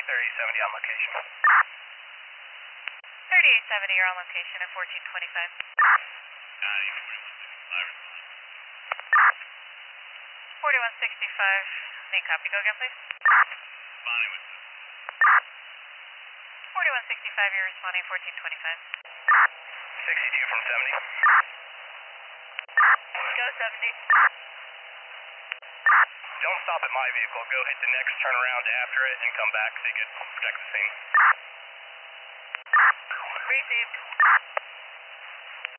3870 on location. 3870, you're on location at 1425. 4165, main copy. Go again, please. Bonnie with 4165, you're responding 1425. 62 from 70. Go 70. Don't stop at my vehicle. Go hit the next turnaround after it and come back so you can protect the scene. Received.